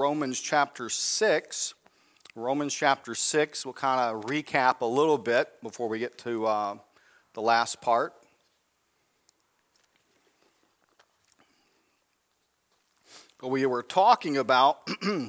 Romans chapter 6. Romans chapter 6, we'll kind of recap a little bit before we get to the last part. But we were talking about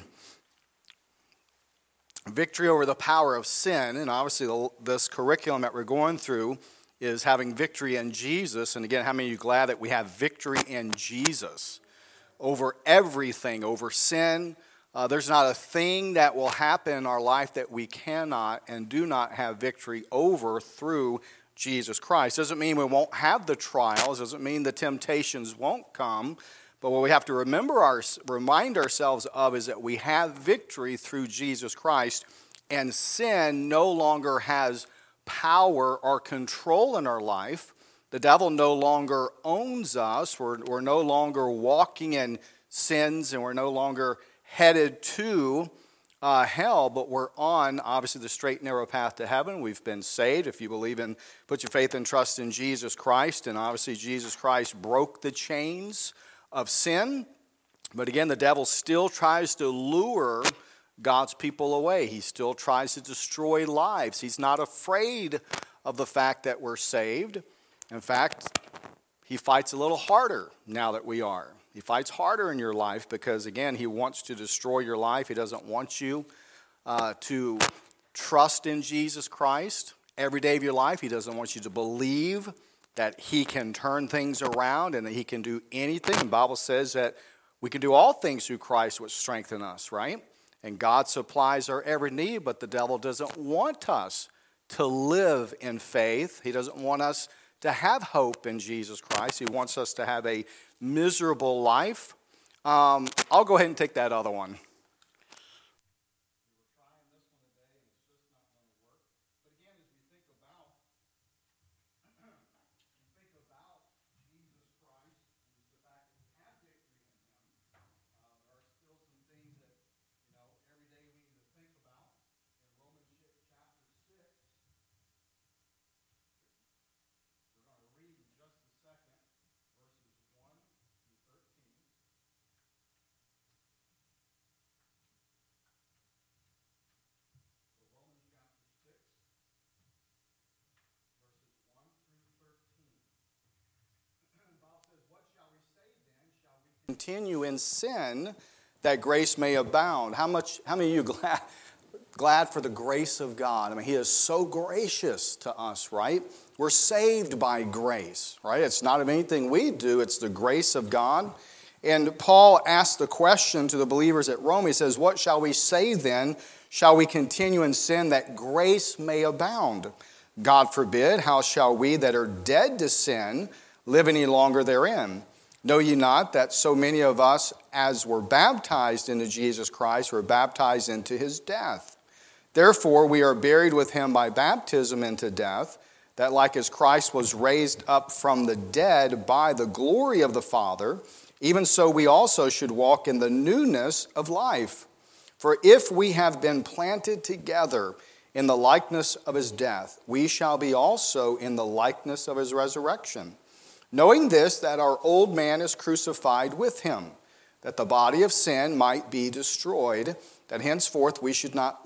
victory over the power of sin, and obviously this curriculum that we're going through is having victory in Jesus. And again, how many of you are glad that we have victory in Jesus over everything, over sin? There's not a thing that will happen in our life that we cannot and do not have victory over through Jesus Christ. Doesn't mean we won't have the trials, doesn't mean the temptations won't come, but what we have to remind ourselves of is that we have victory through Jesus Christ, and sin no longer has power or control in our life. The devil no longer owns us. We're no longer walking in sins, and we're no longer headed to hell, but we're on, obviously, the straight and narrow path to heaven. We've been saved if you put your faith and trust in Jesus Christ, and obviously Jesus Christ broke the chains of sin. But again, the devil still tries to lure God's people away. He still tries to destroy lives. He's not afraid of the fact that we're saved. In fact, he fights a little harder now that we are. He fights harder in your life because, again, he wants to destroy your life. He doesn't want you to trust in Jesus Christ every day of your life. He doesn't want you to believe that he can turn things around and that he can do anything. The Bible says that we can do all things through Christ which strengthen us, right? And God supplies our every need, but the devil doesn't want us to live in faith. He doesn't want us to have hope in Jesus Christ. He wants us to have a miserable life. I'll go ahead and take that other one. Continue in sin that grace may abound. How many of you glad for the grace of God? I mean, he is so gracious to us, right? We're saved by grace, right? It's not of anything we do, it's the grace of God. And Paul asked the question to the believers at Rome. He says, "What shall we say then? Shall we continue in sin that grace may abound? God forbid. How shall we that are dead to sin live any longer therein? Know ye not that so many of us as were baptized into Jesus Christ were baptized into his death? Therefore we are buried with him by baptism into death, that like as Christ was raised up from the dead by the glory of the Father, even so we also should walk in the newness of life. For if we have been planted together in the likeness of his death, we shall be also in the likeness of his resurrection. Knowing this, that our old man is crucified with him, that the body of sin might be destroyed, that henceforth we should not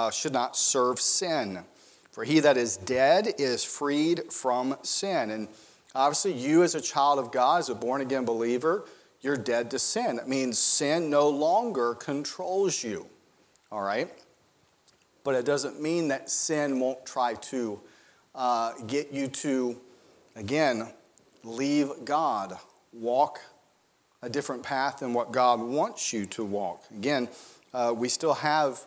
serve sin. For he that is dead is freed from sin." And obviously you as a child of God, as a born-again believer, you're dead to sin. That means sin no longer controls you, all right? But it doesn't mean that sin won't try to get you to, again, leave God, walk a different path than what God wants you to walk. Again, we still have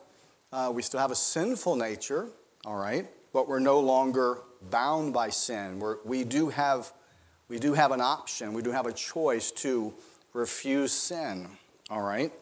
a sinful nature, all right, but we're no longer bound by sin. We do have an option. We do have a choice to refuse sin, all right.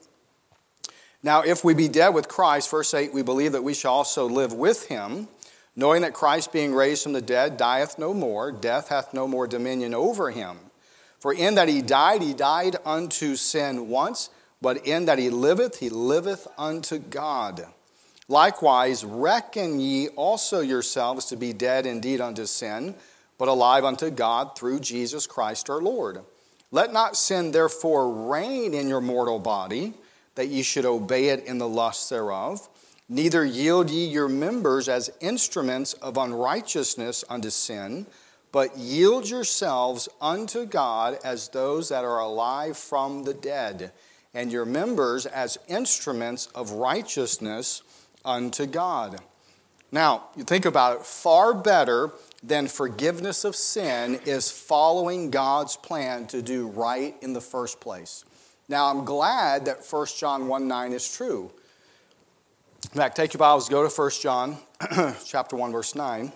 Now, if we be dead with Christ, verse 8, we believe that we shall also live with him, knowing that Christ being raised from the dead dieth no more, death hath no more dominion over him. For in that he died unto sin once, but in that he liveth unto God. Likewise, reckon ye also yourselves to be dead indeed unto sin, but alive unto God through Jesus Christ our Lord. Let not sin therefore reign in your mortal body, that ye should obey it in the lust thereof. Neither yield ye your members as instruments of unrighteousness unto sin, but yield yourselves unto God as those that are alive from the dead, and your members as instruments of righteousness unto God. Now, you think about it, far better than forgiveness of sin is following God's plan to do right in the first place. Now, I'm glad that 1 John 1:9 is true. In fact, take your Bibles, go to 1 John chapter 1, verse 9.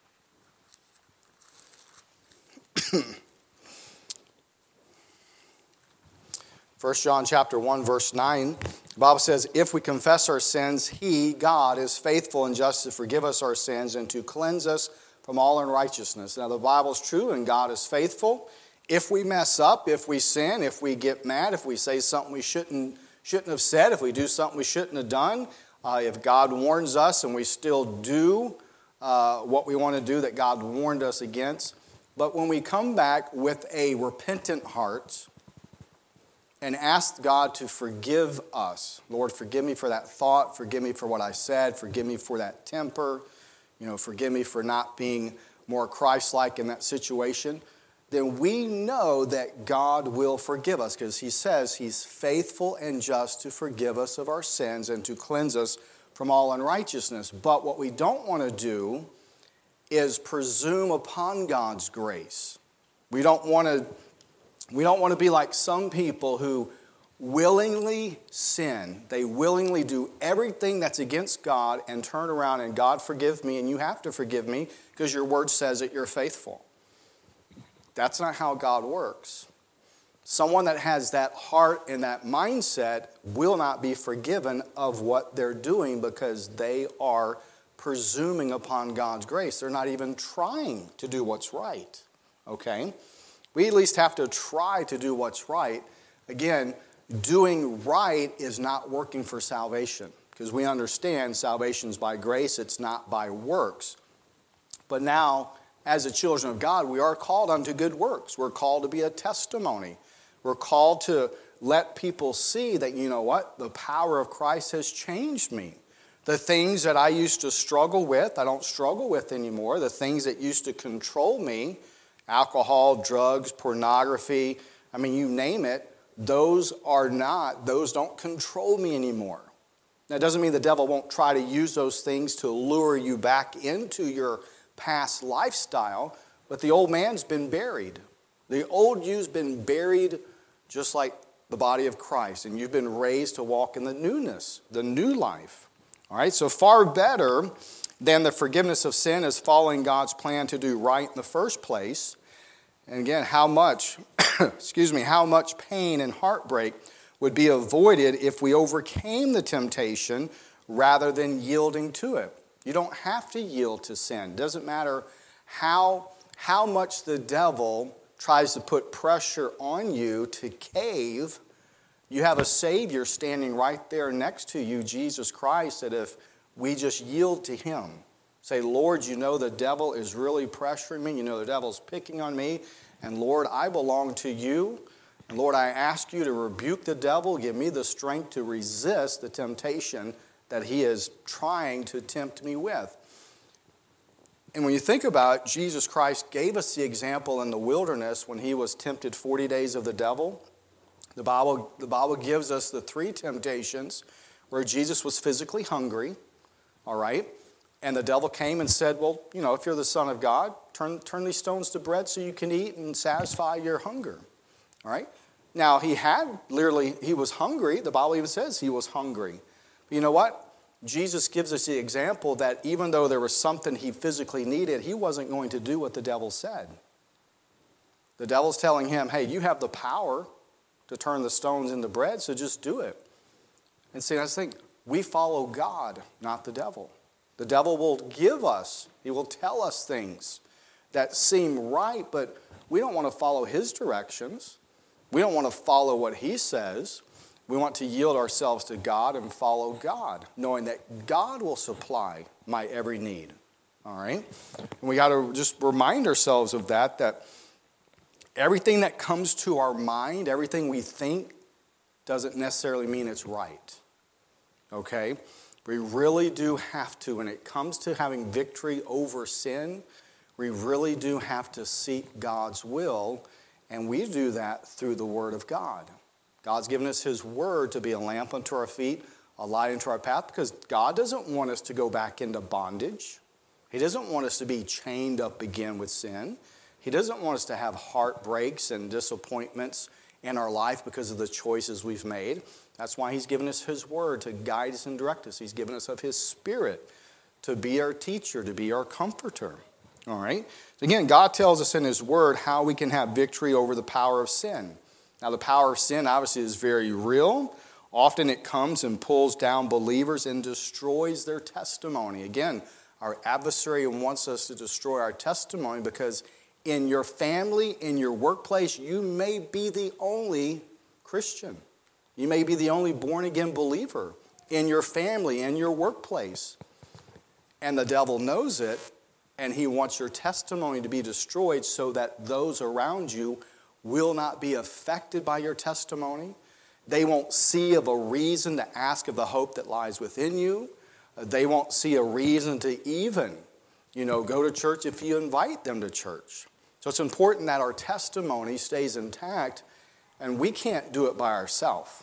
1 John chapter 1, verse 9, the Bible says, if we confess our sins, He, God, is faithful and just to forgive us our sins and to cleanse us from all unrighteousness. Now, the Bible's true and God is faithful. If we mess up, if we sin, if we get mad, if we say something we shouldn't have said, if we do something we shouldn't have done, if God warns us and we still do what we want to do that God warned us against, but when we come back with a repentant heart and ask God to forgive us, Lord, forgive me for that thought, forgive me for what I said, forgive me for that temper, forgive me for not being more Christ-like in that situation, then we know that God will forgive us because He says He's faithful and just to forgive us of our sins and to cleanse us from all unrighteousness. But what we don't want to do is presume upon God's grace. We don't want to be like some people who willingly sin. They willingly do everything that's against God and turn around and God forgive me and you have to forgive me because your word says that you're faithful. That's not how God works. Someone that has that heart and that mindset will not be forgiven of what they're doing because they are presuming upon God's grace. They're not even trying to do what's right. Okay? We at least have to try to do what's right. Again, doing right is not working for salvation because we understand salvation is by grace, it's not by works. But now, as the children of God, we are called unto good works. We're called to be a testimony. We're called to let people see that, you know what, the power of Christ has changed me. The things that I used to struggle with, I don't struggle with anymore. The things that used to control me, alcohol, drugs, pornography, you name it, those don't control me anymore. Now, it doesn't mean the devil won't try to use those things to lure you back into your past lifestyle, but the old man's been buried. The old you's been buried just like the body of Christ, and you've been raised to walk in the newness, the new life. All right, so far better than the forgiveness of sin is following God's plan to do right in the first place. And again, how much pain and heartbreak would be avoided if we overcame the temptation rather than yielding to it. You don't have to yield to sin. It doesn't matter how much the devil tries to put pressure on you to cave. You have a Savior standing right there next to you, Jesus Christ, that if we just yield to Him, say, Lord, you know the devil is really pressuring me. You know the devil's picking on me. And Lord, I belong to you. And Lord, I ask you to rebuke the devil. Give me the strength to resist the temptation that he is trying to tempt me with. And when you think about it, Jesus Christ gave us the example in the wilderness when He was tempted 40 days of the devil. The Bible gives us the 3 temptations where Jesus was physically hungry, all right? And the devil came and said, well, if you're the Son of God, turn these stones to bread so you can eat and satisfy your hunger, all right? Now, he was hungry. The Bible even says he was hungry. But you know what? Jesus gives us the example that even though there was something he physically needed, he wasn't going to do what the devil said. The devil's telling him, hey, you have the power to turn the stones into bread, so just do it. And see, I think we follow God, not the devil. The devil will he will tell us things that seem right, but we don't want to follow his directions. We don't want to follow what he says. We want to yield ourselves to God and follow God, knowing that God will supply my every need. All right? And we got to just remind ourselves of that everything that comes to our mind, everything we think doesn't necessarily mean it's right. Okay? We really do have to, when it comes to having victory over sin, we really do have to seek God's will, and we do that through the Word of God. God's given us His Word to be a lamp unto our feet, a light unto our path, because God doesn't want us to go back into bondage. He doesn't want us to be chained up again with sin. He doesn't want us to have heartbreaks and disappointments in our life because of the choices we've made. That's why He's given us His Word to guide us and direct us. He's given us of His Spirit to be our teacher, to be our comforter. All right? Again, God tells us in His Word how we can have victory over the power of sin. Now, the power of sin obviously is very real. Often it comes and pulls down believers and destroys their testimony. Again, our adversary wants us to destroy our testimony because in your family, in your workplace, you may be the only Christian. You may be the only born-again believer in your family, in your workplace. And the devil knows it, and he wants your testimony to be destroyed so that those around you will not be affected by your testimony. They won't see of a reason to ask of the hope that lies within you. They won't see a reason to even, go to church if you invite them to church. So it's important that our testimony stays intact, and we can't do it by ourselves.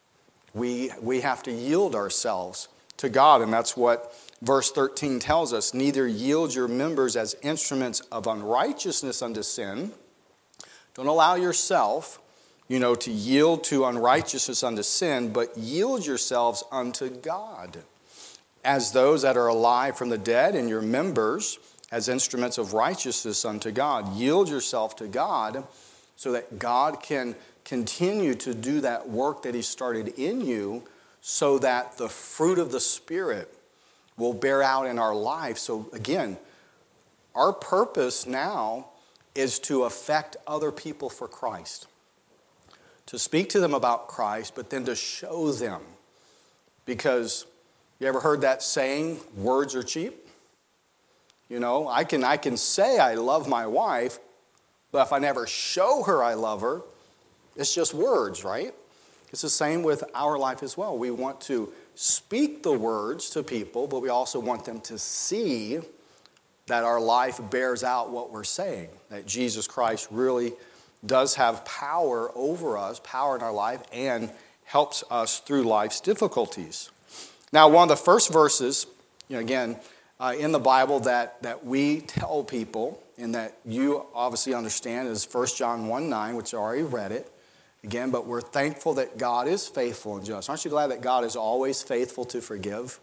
We have to yield ourselves to God, and that's what verse 13 tells us. Neither yield your members as instruments of unrighteousness unto sin. Don't allow yourself, to yield to unrighteousness unto sin, but yield yourselves unto God as those that are alive from the dead, and your members as instruments of righteousness unto God. Yield yourself to God so that God can continue to do that work that He started in you, so that the fruit of the Spirit will bear out in our life. So again, our purpose now is to affect other people for Christ. To speak to them about Christ, but then to show them. Because you ever heard that saying, words are cheap? I can say I love my wife, but if I never show her I love her, it's just words, right? It's the same with our life as well. We want to speak the words to people, but we also want them to see that our life bears out what we're saying, that Jesus Christ really does have power over us, power in our life, and helps us through life's difficulties. Now, one of the first verses, in the Bible that we tell people, and that you obviously understand, is 1 John 1:9, which I already read it. Again, but we're thankful that God is faithful and just. Aren't you glad that God is always faithful to forgive?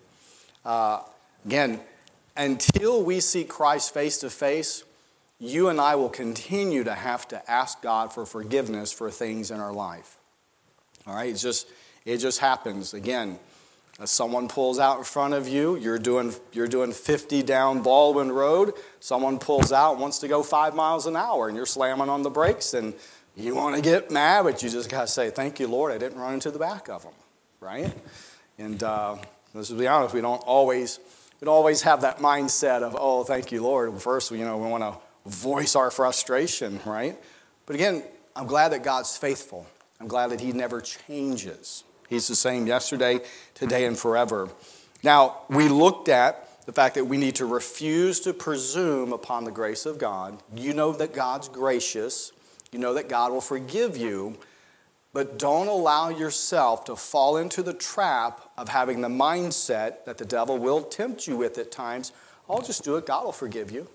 Again, until we see Christ face to face, you and I will continue to have to ask God for forgiveness for things in our life. All right, it just happens. Again, someone pulls out in front of you. You're doing 50 down Baldwin Road. Someone pulls out and wants to go 5 miles an hour, and you're slamming on the brakes, and you want to get mad, but you just got to say, thank you, Lord, I didn't run into the back of them, right? And let's be honest, we don't always have that mindset of, oh, thank you, Lord. First, we want to voice our frustration, right? But again, I'm glad that God's faithful. I'm glad that He never changes. He's the same yesterday, today, and forever. Now, we looked at the fact that we need to refuse to presume upon the grace of God. You know that God's gracious. You know that God will forgive you, but don't allow yourself to fall into the trap of having the mindset that the devil will tempt you with at times. I'll just do it. God will forgive you.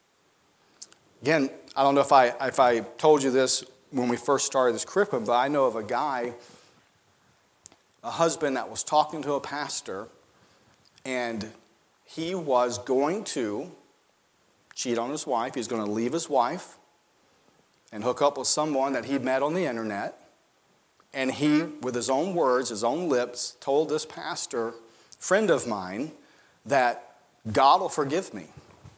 Again, I don't know if I told you this when we first started this curriculum, but I know of a husband that was talking to a pastor, and he was going to cheat on his wife. He was going to leave his wife and hook up with someone that he'd met on the internet. And he, with his own words, his own lips, told this pastor, friend of mine, that God will forgive me.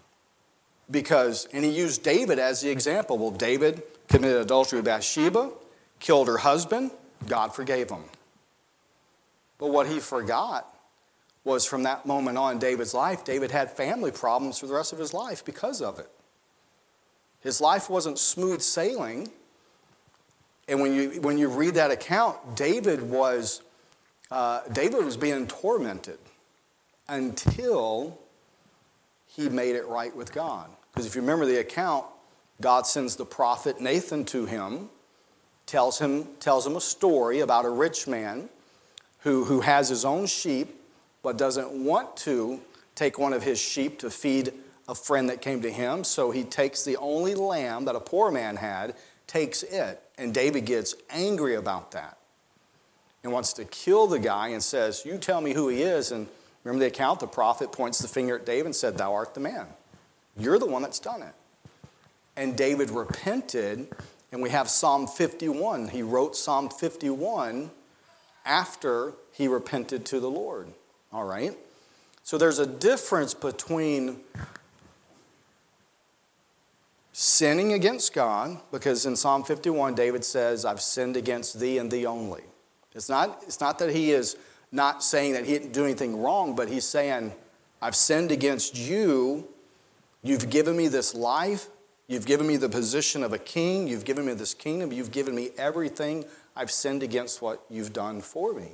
And he used David as the example. Well, David committed adultery with Bathsheba, killed her husband, God forgave him. But what he forgot was from that moment on in David's life, David had family problems for the rest of his life because of it. His life wasn't smooth sailing. And when you read that account, David was being tormented until he made it right with God. Because if you remember the account, God sends the prophet Nathan to him, tells him a story about a rich man who has his own sheep but doesn't want to take one of his sheep to feed a friend that came to him. So he takes the only lamb that a poor man had, takes it. And David gets angry about that and wants to kill the guy and says, you tell me who he is. And remember the account, the prophet points the finger at David and said, thou art the man. You're the one that's done it. And David repented, and we have Psalm 51. He wrote Psalm 51 after he repented to the Lord. All right? So there's a difference between sinning against God, because in Psalm 51, David says, I've sinned against thee and thee only. It's not that he is not saying that he didn't do anything wrong, but he's saying, I've sinned against you. You've given me this life. You've given me the position of a king. You've given me this kingdom. You've given me everything. I've sinned against what you've done for me.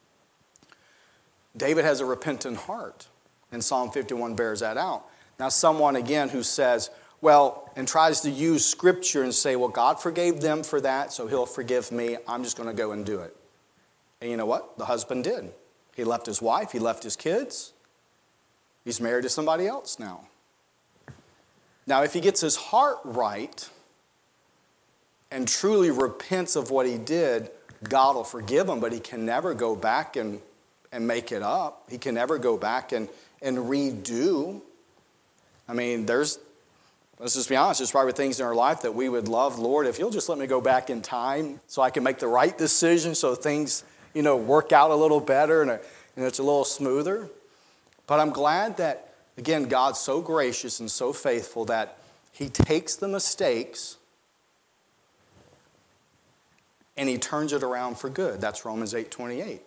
David has a repentant heart, and Psalm 51 bears that out. Now, someone, again, who says, well, and tries to use Scripture and say, well, God forgave them for that, so he'll forgive me. I'm just going to go and do it. And you know what? The husband did. He left his wife. He left his kids. He's married to somebody else now. Now, if he gets his heart right and truly repents of what he did, God will forgive him, but he can never go back and make it up. He can never go back and redo. I mean, let's just be honest, there's probably things in our life that we would love, Lord, if you'll just let me go back in time so I can make the right decision so things, work out a little better and it's a little smoother. But I'm glad that, again, God's so gracious and so faithful that he takes the mistakes and he turns it around for good. That's Romans 8:28.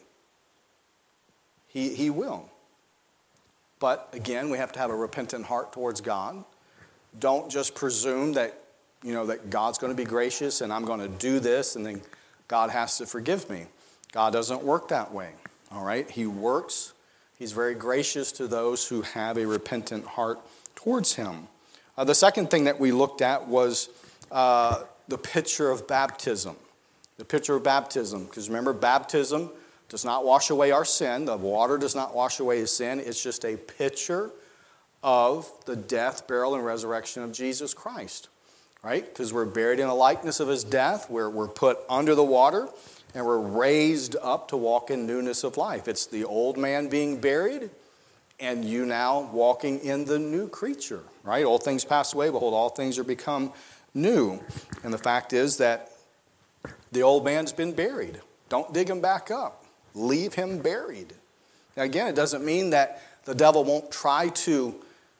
He will. But again, we have to have a repentant heart towards God. Don't just presume that, that God's going to be gracious and I'm going to do this and then God has to forgive me. God doesn't work that way. All right? He works. He's very gracious to those who have a repentant heart towards him. The second thing that we looked at was the picture of baptism. The picture of baptism. Because remember, baptism does not wash away our sin. The water does not wash away his sin. It's just a picture of the death, burial, and resurrection of Jesus Christ. Right? Because we're buried in a likeness of his death. We're put under the water. And we're raised up to walk in newness of life. It's the old man being buried, and you now walking in the new creature, right? Old things pass away, behold, all things are become new. And the fact is that the old man's been buried. Don't dig him back up. Leave him buried. Now, again, it doesn't mean that the devil won't try to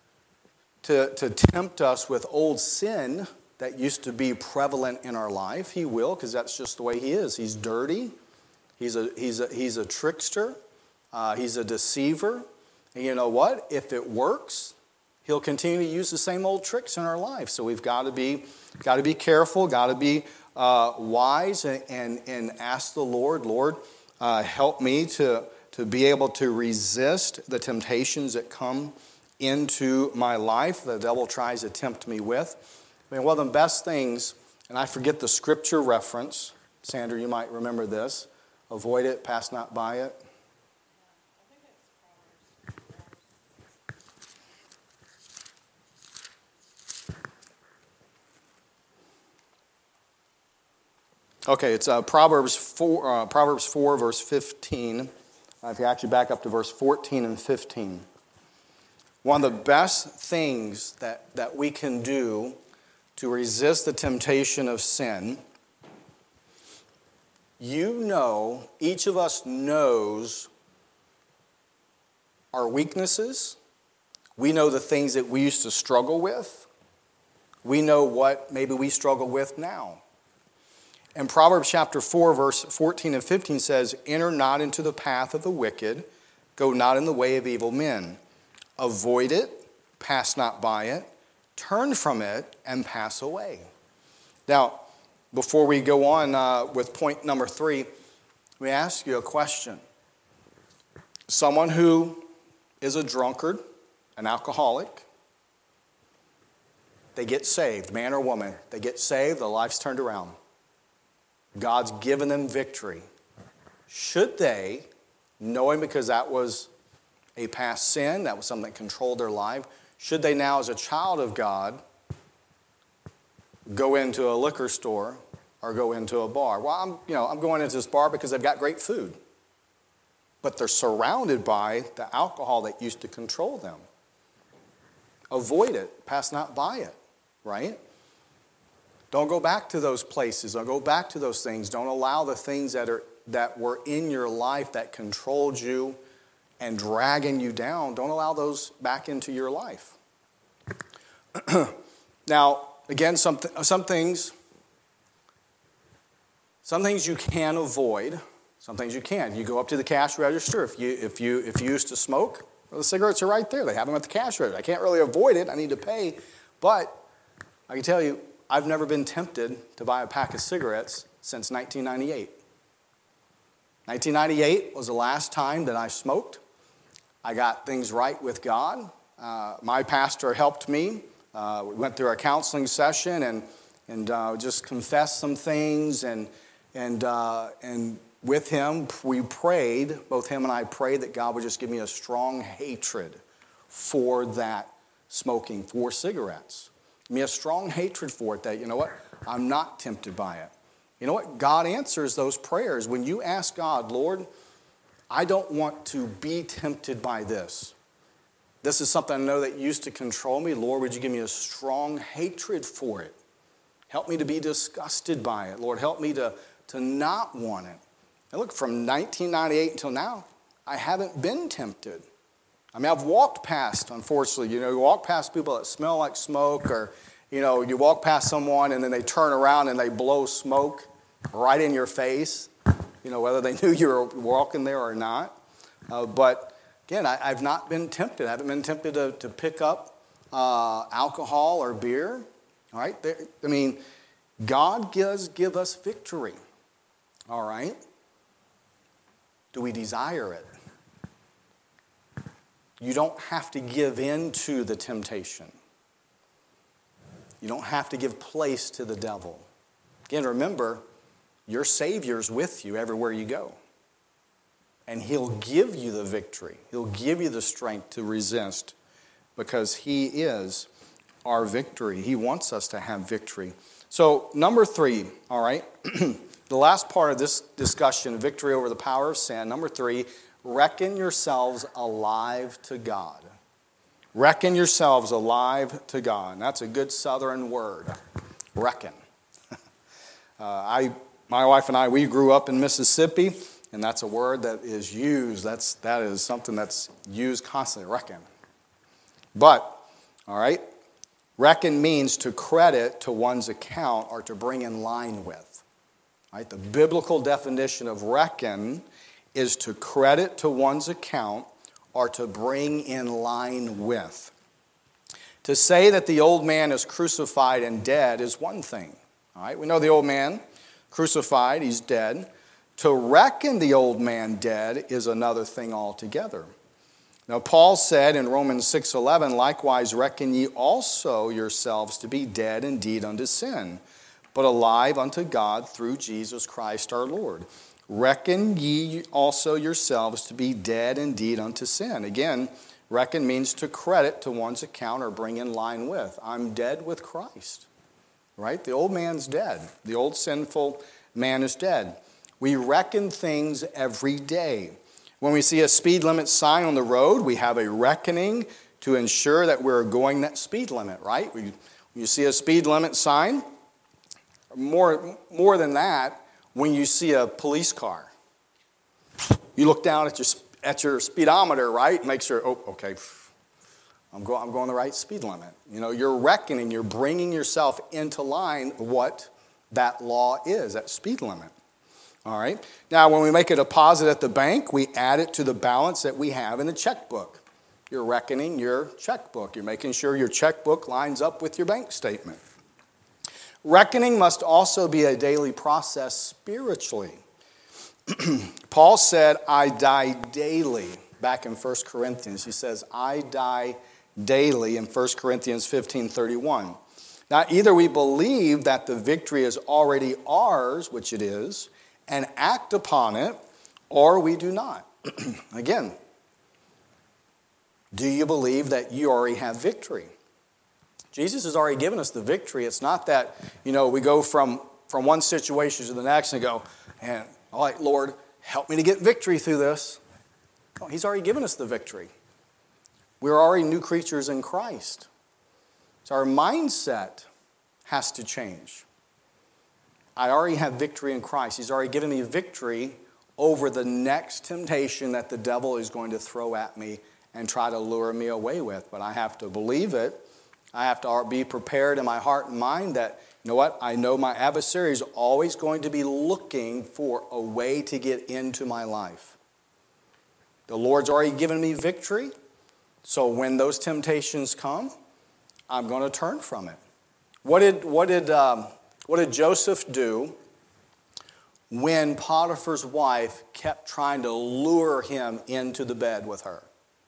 tempt us with old sin that used to be prevalent in our life. He will, because that's just the way he is. He's dirty. He's a trickster. He's a deceiver. And you know what? If it works, he'll continue to use the same old tricks in our life. So we've got to be careful. Got to be wise and ask the Lord, help me to be able to resist the temptations that come into my life the devil tries to tempt me with. I mean, one of the best things, and I forget the scripture reference. Sandra, you might remember this. Avoid it, pass not by it. Okay, it's Proverbs 4, verse 15. If you actually back up to verse 14 and 15. One of the best things that we can do to resist the temptation of sin, each of us knows our weaknesses. We know the things that we used to struggle with. We know what maybe we struggle with now. And Proverbs chapter 4, verse 14 and 15 says, enter not into the path of the wicked, go not in the way of evil men. Avoid it, pass not by it, turn from it, and pass away. Now, before we go on with point number 3, let me ask you a question. Someone who is a drunkard, an alcoholic, they get saved, man or woman. They get saved, their life's turned around. God's given them victory. Should they, knowing because that was a past sin, that was something that controlled their life, should they now as a child of God go into a liquor store or go into a bar? Well, I'm going into this bar because they've got great food. But they're surrounded by the alcohol that used to control them. Avoid it. Pass not by it, right? Don't go back to those places. Don't go back to those things. Don't allow the things that were in your life that controlled you and dragging you down. Don't allow those back into your life. Now, again, some things you can avoid. Some things you can. You go up to the cash register. If you used to smoke, well, the cigarettes are right there. They have them at the cash register. I can't really avoid it. I need to pay. But I can tell you, I've never been tempted to buy a pack of cigarettes since 1998. 1998 was the last time that I smoked. I got things right with God. My pastor helped me. We went through a counseling session and just confessed some things and with him, we prayed, both him and I prayed that God would just give me a strong hatred for that smoking, for cigarettes. Give me a strong hatred for it that, you know what, I'm not tempted by it. You know what, God answers those prayers. When you ask God, Lord, I don't want to be tempted by this. This is something I know that used to control me. Lord, would you give me a strong hatred for it? Help me to be disgusted by it. Lord, help me to not want it. And look, from 1998 until now, I haven't been tempted. I mean, I've walked past, unfortunately, you walk past people that smell like smoke, or, you walk past someone and then they turn around and they blow smoke right in your face, whether they knew you were walking there or not. But again, I've not been tempted. I haven't been tempted to pick up alcohol or beer. All right? God does give us victory. All right? Do we desire it? You don't have to give in to the temptation. You don't have to give place to the devil. Again, remember, your Savior's with you everywhere you go. And He'll give you the victory. He'll give you the strength to resist because He is our victory. He wants us to have victory. So, number 3, all right? The last part of this discussion, victory over the power of sin. Number 3, reckon yourselves alive to God. Reckon yourselves alive to God. And that's a good southern word, reckon. My wife and I, we grew up in Mississippi, and that's a word that is used. That is something that's used constantly, reckon. But, all right, reckon means to credit to one's account or to bring in line with. Right? The biblical definition of reckon is to credit to one's account or to bring in line with. To say that the old man is crucified and dead is one thing. All right? We know the old man crucified, he's dead. To reckon the old man dead is another thing altogether. Now, Paul said in Romans 6:11, likewise reckon ye also yourselves to be dead indeed unto sin, but alive unto God through Jesus Christ our Lord. Reckon ye also yourselves to be dead indeed unto sin. Again, reckon means to credit to one's account or bring in line with. I'm dead with Christ. Right? The old man's dead. The old sinful man is dead. We reckon things every day. When we see a speed limit sign on the road, we have a reckoning to ensure that we're going that speed limit, right? When you see a speed limit sign, more than that, when you see a police car, you look down at your speedometer, right? Make sure, okay, I'm going the right speed limit. You're reckoning, you're bringing yourself into line what that law is, that speed limit. All right? Now, when we make a deposit at the bank, we add it to the balance that we have in the checkbook. You're reckoning your checkbook. You're making sure your checkbook lines up with your bank statement. Reckoning must also be a daily process spiritually. Paul said, I die daily. Back in 1 Corinthians, he says, I die daily in 1 Corinthians 15:31. Now, either we believe that the victory is already ours, which it is, and act upon it, or we do not. Again, do you believe that you already have victory? Jesus has already given us the victory. It's not that, we go from one situation to the next and go, and all right, Lord, help me to get victory through this. No, he's already given us the victory. We're already new creatures in Christ. So our mindset has to change. I already have victory in Christ. He's already given me victory over the next temptation that the devil is going to throw at me and try to lure me away with. But I have to believe it. I have to be prepared in my heart and mind that, I know my adversary is always going to be looking for a way to get into my life. The Lord's already given me victory. So when those temptations come, I'm going to turn from it. What did Joseph do when Potiphar's wife kept trying to lure him into the bed with her?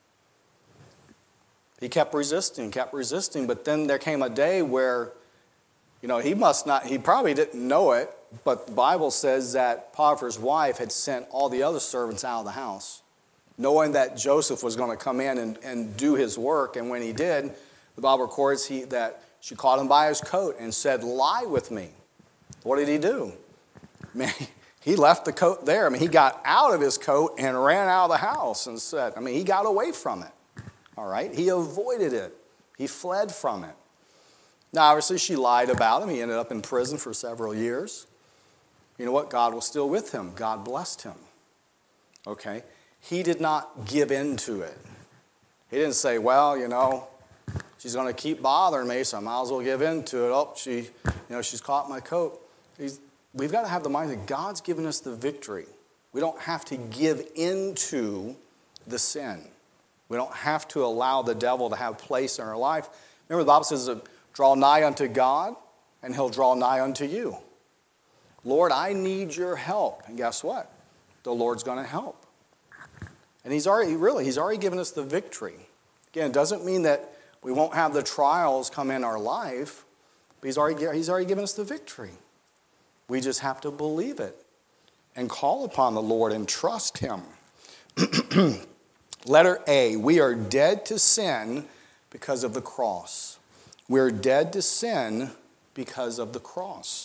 He kept resisting, but then there came a day where, he probably didn't know it, but the Bible says that Potiphar's wife had sent all the other servants out of the house, knowing that Joseph was going to come in and do his work. And when he did, the Bible records that she caught him by his coat and said, lie with me. What did he do? Man, he left the coat there. He got out of his coat and ran out of the house and said, he got away from it. All right? He avoided it. He fled from it. Now, obviously, she lied about him. He ended up in prison for several years. You know what? God was still with him. God blessed him. Okay? He did not give in to it. He didn't say, she's going to keep bothering me, so I might as well give in to it. Oh, she's caught my coat. We've got to have the mind that God's given us the victory. We don't have to give into the sin. We don't have to allow the devil to have place in our life. Remember, the Bible says, draw nigh unto God, and he'll draw nigh unto you. Lord, I need your help. And guess what? The Lord's going to help. And he's already given us the victory. Again, it doesn't mean that we won't have the trials come in our life, but he's already given us the victory. We just have to believe it and call upon the Lord and trust him. Letter A, we are dead to sin because of the cross. We're dead to sin because of the cross.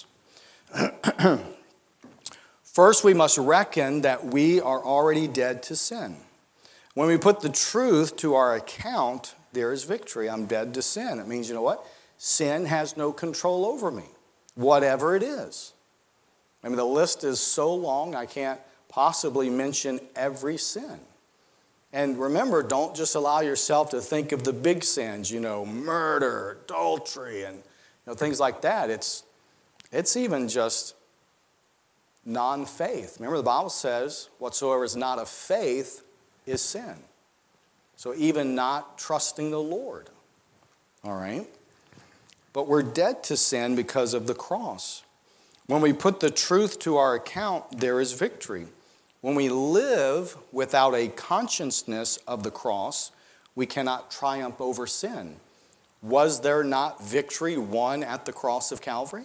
First, we must reckon that we are already dead to sin. When we put the truth to our account, there is victory. I'm dead to sin. It means, sin has no control over me, whatever it is. The list is so long, I can't possibly mention every sin. And remember, don't just allow yourself to think of the big sins, murder, adultery, and things like that. It's even just non-faith. Remember, the Bible says, whatsoever is not of faith is sin. So even not trusting the Lord. All right? But we're dead to sin because of the cross. When we put the truth to our account, there is victory. When we live without a consciousness of the cross, we cannot triumph over sin. Was there not victory won at the cross of Calvary?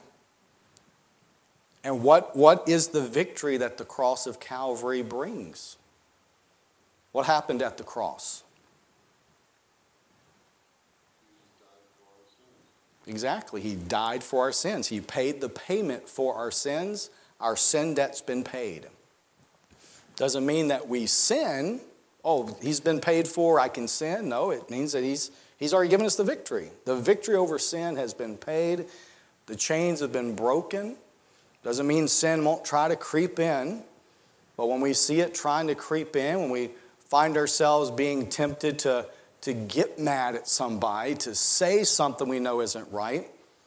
And what is the victory that the cross of Calvary brings? What happened at the cross? Exactly. He died for our sins. He paid the payment for our sins. Our sin debt's been paid. Doesn't mean that we sin. Oh, he's been paid for, I can sin. No, it means that he's already given us the victory. The victory over sin has been paid. The chains have been broken. Doesn't mean sin won't try to creep in. But when we see it trying to creep in, when we find ourselves being tempted to get mad at somebody, to say something we know isn't right,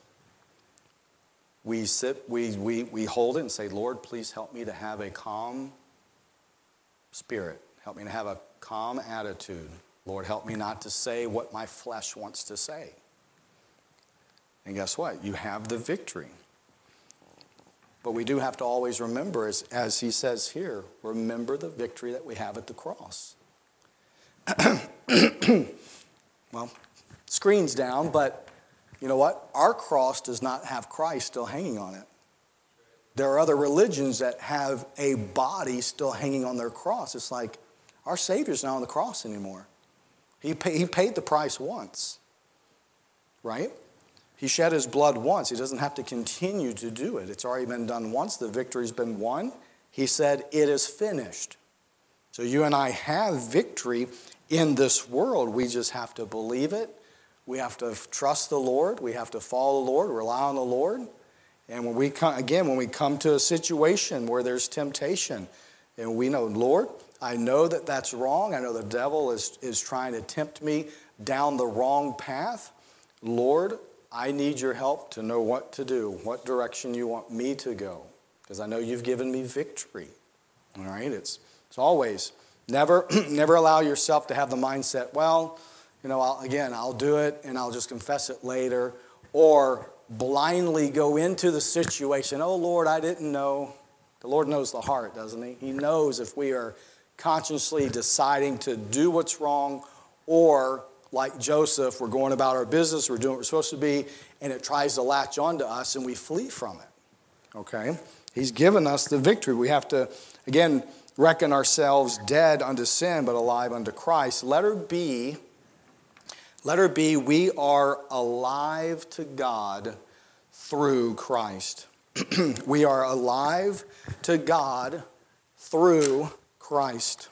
we hold it and say, Lord, please help me to have a calm spirit. Help me to have a calm attitude. Lord, help me not to say what my flesh wants to say. And guess what? You have the victory. But we do have to always remember, as he says here, remember the victory that we have at the cross. Well, screen's down, but you know what? Our cross does not have Christ still hanging on it. There are other religions that have a body still hanging on their cross. It's like our Savior's not on the cross anymore. He paid the price once, right? He shed his blood once. He doesn't have to continue to do it. It's already been done once. The victory's been won. He said, it is finished. So you and I have victory in this world. We just have to believe it. We have to trust the Lord. We have to follow the Lord, rely on the Lord. And when we come to a situation where there's temptation, and we know, Lord, I know that that's wrong. I know the devil is trying to tempt me down the wrong path. Lord, I need your help to know what to do, what direction you want me to go, because I know you've given me victory. All right? It's always, never allow yourself to have the mindset, well, you know, I'll do it and I'll just confess it later, or blindly go into the situation. Oh, Lord, I didn't know. The Lord knows the heart, doesn't he? He knows if we are consciously deciding to do what's wrong, or like Joseph, we're going about our business, we're doing what we're supposed to be, and it tries to latch onto us and we flee from it. Okay? He's given us the victory. We have to, again, reckon ourselves dead unto sin but alive unto Christ. Letter B, we are alive to God through Christ. We are alive to God through Christ.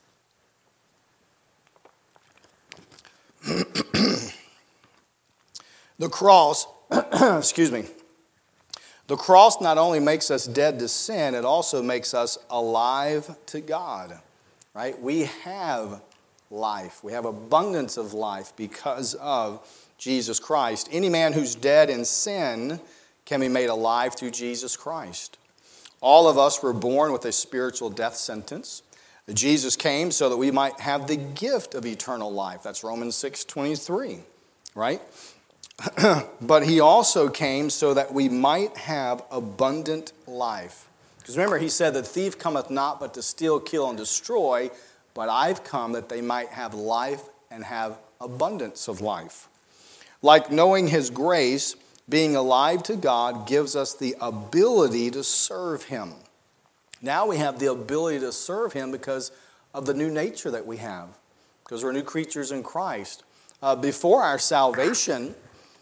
The cross, the cross not only makes us dead to sin, it also makes us alive to God, right? We have life. We have abundance of life because of Jesus Christ. Any man who's dead in sin can be made alive through Jesus Christ. All of us were born with a spiritual death sentence. Jesus came so that we might have the gift of eternal life. That's Romans 6:23, right? But he also came so that we might have abundant life. Because remember, he said, the thief cometh not but to steal, kill, and destroy, but I've come that they might have life and have abundance of life. Like knowing his grace, being alive to God gives us the ability to serve him. Now we have the ability to serve him because of the new nature that we have, because we're new creatures in Christ. Before our salvation,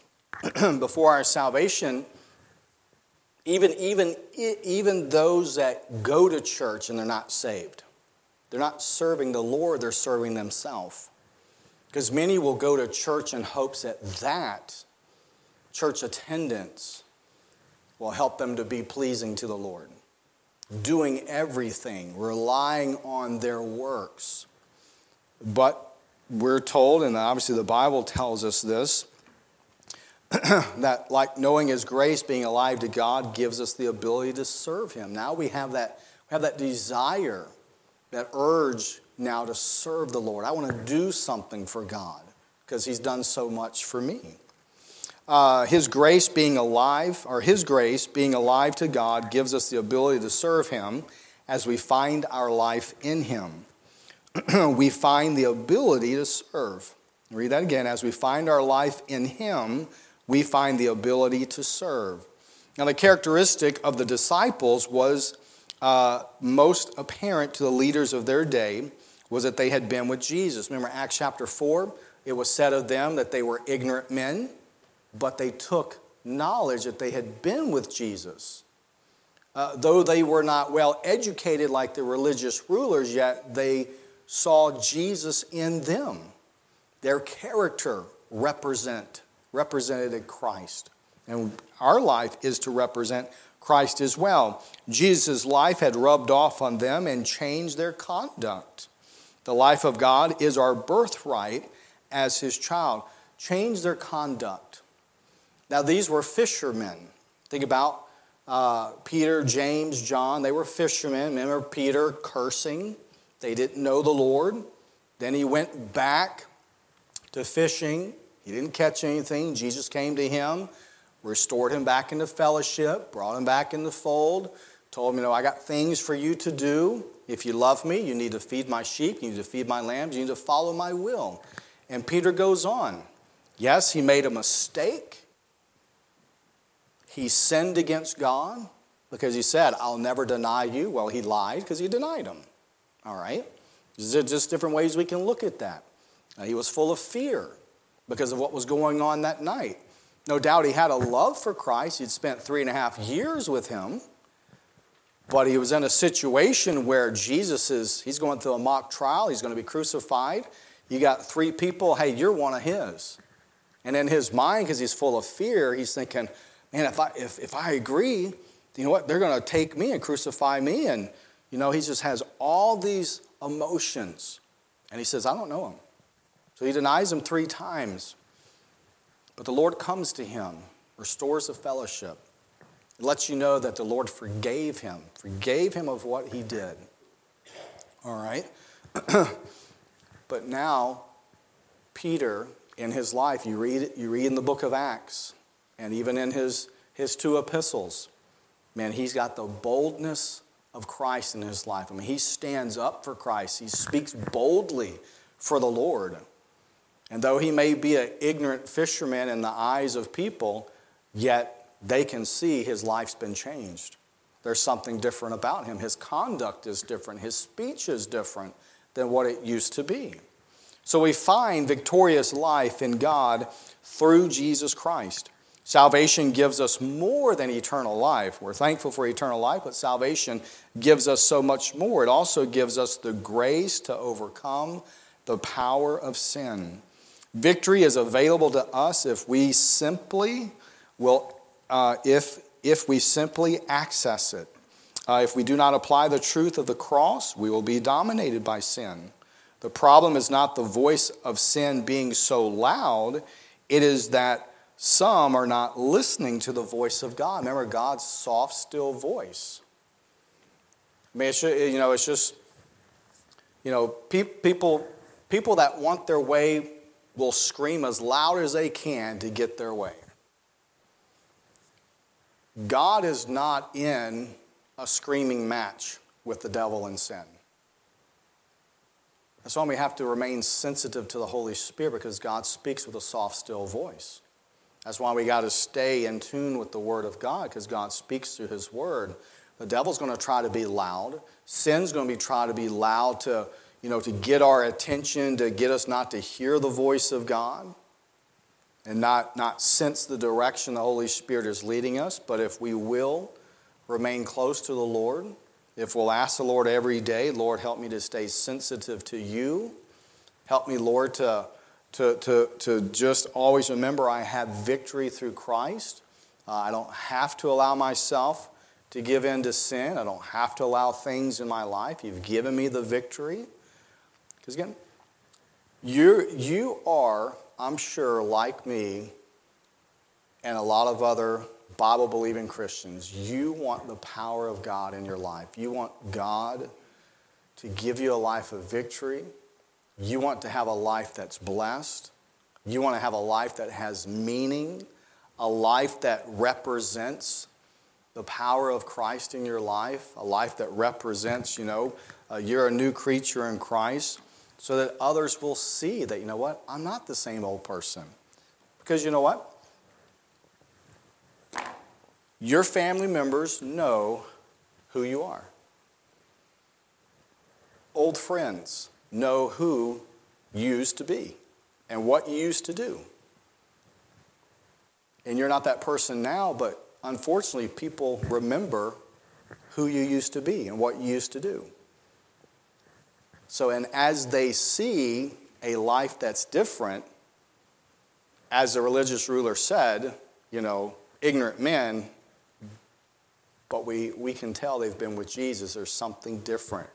even those that go to church and they're not saved, they're not serving the Lord, they're serving themselves. Because many will go to church in hopes that church attendance will help them to be pleasing to the Lord. Doing everything, relying on their works. But we're told, and obviously the Bible tells us this, that like knowing his grace, being alive to God, gives us the ability to serve him. Now we have that desire, that urge now to serve the Lord. I want to do something for God because he's done so much for me. His grace being alive to God gives us the ability to serve him as we find our life in him. We find the ability to serve. Read that again. As we find our life in him, we find the ability to serve. Now, the characteristic of the disciples was most apparent to the leaders of their day was that they had been with Jesus. Remember Acts chapter 4? It was said of them that they were ignorant men, but they took knowledge that they had been with Jesus. Though they were not well educated like the religious rulers, yet they saw Jesus in them. Their character represented Christ. And our life is to represent Christ as well. Jesus' life had rubbed off on them and changed their conduct. The life of God is our birthright as his child. Change their conduct. Now, these were fishermen. Think about Peter, James, John. They were fishermen. Remember Peter cursing. They didn't know the Lord. Then he went back to fishing. He didn't catch anything. Jesus came to him. restored him back into fellowship, brought him back in the fold, told him, I got things for you to do. If you love me, you need to feed my sheep, you need to feed my lambs, you need to follow my will. And Peter goes on. Yes, he made a mistake. He sinned against God because he said, I'll never deny you. Well, he lied because he denied him. All right? There's just different ways we can look at that. He was full of fear because of what was going on that night. No doubt he had a love for Christ. He'd spent 3.5 years with him. But he was in a situation where he's going through a mock trial. He's going to be crucified. You got 3 people, hey, you're one of his. And in his mind, because he's full of fear, he's thinking, man, if I agree, you know what? They're going to take me and crucify me. And, he just has all these emotions. And he says, I don't know him. So he denies him 3 times. But the Lord comes to him, restores the fellowship. It lets you know that the Lord forgave him of what he did. All right? But now, Peter, in his life, you read in the book of Acts, and even in his 2 epistles, man, he's got the boldness of Christ in his life. I mean, he stands up for Christ. He speaks boldly for the Lord. And though he may be an ignorant fisherman in the eyes of people, yet they can see his life's been changed. There's something different about him. His conduct is different. His speech is different than what it used to be. So we find victorious life in God through Jesus Christ. Salvation gives us more than eternal life. We're thankful for eternal life, but salvation gives us so much more. It also gives us the grace to overcome the power of sin. Victory is available to us if we simply access it. If we do not apply the truth of the cross, we will be dominated by sin. The problem is not the voice of sin being so loud. It is that some are not listening to the voice of God. Remember, God's soft, still voice. I mean, it's just, people that want their way will scream as loud as they can to get their way. God is not in a screaming match with the devil and sin. That's why we have to remain sensitive to the Holy Spirit, because God speaks with a soft, still voice. That's why we got to stay in tune with the Word of God, because God speaks through His Word. The devil's going to try to be loud. Sin's going to try to be loud to get our attention, to get us not to hear the voice of God and not sense the direction the Holy Spirit is leading us. But if we will remain close to the Lord, if we'll ask the Lord every day, Lord, help me to stay sensitive to you. Help me, Lord, to just always remember I have victory through Christ. I don't have to allow myself to give in to sin. I don't have to allow things in my life. You've given me the victory. Because again, you are, I'm sure, like me and a lot of other Bible-believing Christians, you want the power of God in your life. You want God to give you a life of victory. You want to have a life that's blessed. You want to have a life that has meaning, a life that represents the power of Christ in your life, a life that represents, you're a new creature in Christ, so that others will see that, I'm not the same old person. Because you know what? Your family members know who you are. Old friends know who you used to be and what you used to do. And you're not that person now, but unfortunately, people remember who you used to be and what you used to do. So, and as they see a life that's different, as the religious ruler said, ignorant men, but we can tell they've been with Jesus. There's something different.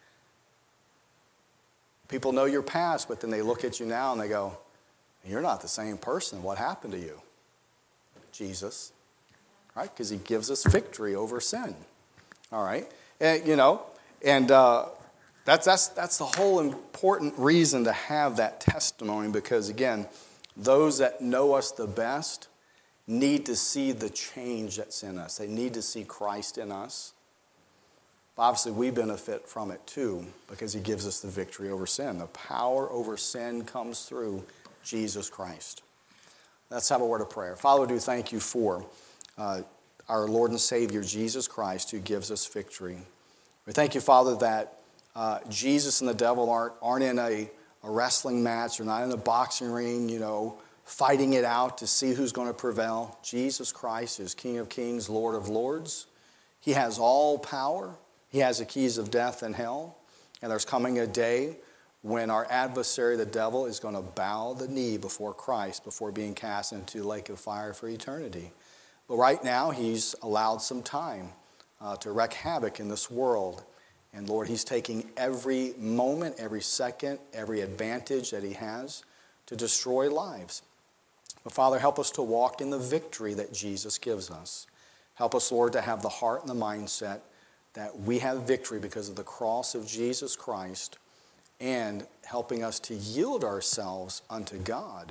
People know your past, but then they look at you now and they go, you're not the same person. What happened to you? Jesus. Right? Because he gives us victory over sin. All right? And, that's the whole important reason to have that testimony, because, again, those that know us the best need to see the change that's in us. They need to see Christ in us. Obviously, we benefit from it too because he gives us the victory over sin. The power over sin comes through Jesus Christ. Let's have a word of prayer. Father, we do thank you for our Lord and Savior, Jesus Christ, who gives us victory. We thank you, Father, that Jesus and the devil aren't in a wrestling match. They're not in a boxing ring, fighting it out to see who's going to prevail. Jesus Christ is King of kings, Lord of lords. He has all power. He has the keys of death and hell. And there's coming a day when our adversary, the devil, is going to bow the knee before Christ before being cast into the lake of fire for eternity. But right now, he's allowed some time to wreak havoc in this world. And Lord, he's taking every moment, every second, every advantage that he has to destroy lives. But Father, help us to walk in the victory that Jesus gives us. Help us, Lord, to have the heart and the mindset that we have victory because of the cross of Jesus Christ, and helping us to yield ourselves unto God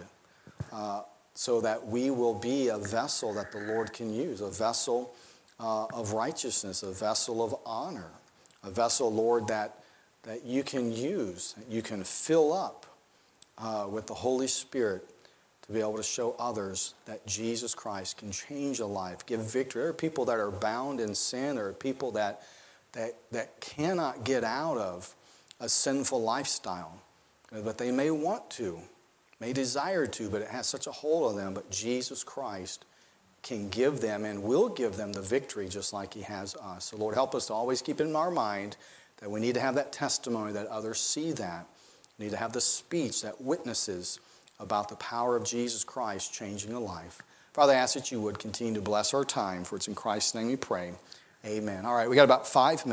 so that we will be a vessel that the Lord can use, a vessel of righteousness, a vessel of honor, a vessel, Lord, that you can use, that you can fill up with the Holy Spirit to be able to show others that Jesus Christ can change a life, give victory. There are people that are bound in sin. There are people that cannot get out of a sinful lifestyle, but they may want to, may desire to, but it has such a hold on them. But Jesus Christ can give them and will give them the victory just like he has us. So Lord, help us to always keep it in our mind that we need to have that testimony, that others see that. We need to have the speech that witnesses about the power of Jesus Christ changing a life. Father, I ask that you would continue to bless our time, for it's in Christ's name we pray. Amen. All right, we got about 5 minutes.